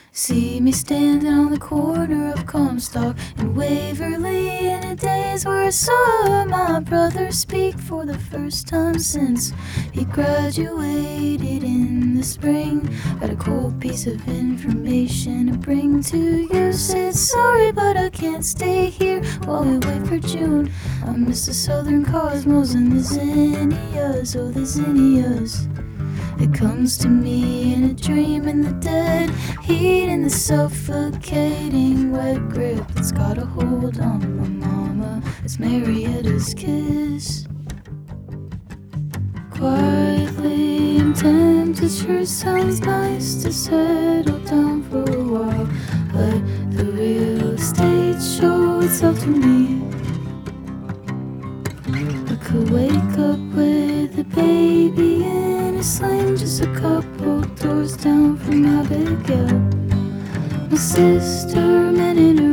See me standing on the corner of Comstock and Waverly in a daze where I saw my brother speak for the first time since he graduated in the spring. Got a cold piece of information to bring to you. Said sorry, but I can't stay here while we wait for June. I miss the southern cosmos and the zinnias, oh the zinnias. It comes to me in a dream in the dead heat and the suffocating wet grip that's got a hold on my mama. It's Marietta's kiss. Quietly in temperature sounds nice to settle down for a while. Let the real estate show itself to me. I could wake up with a baby in a sling just a couple doors down from Abigail. My sister met in her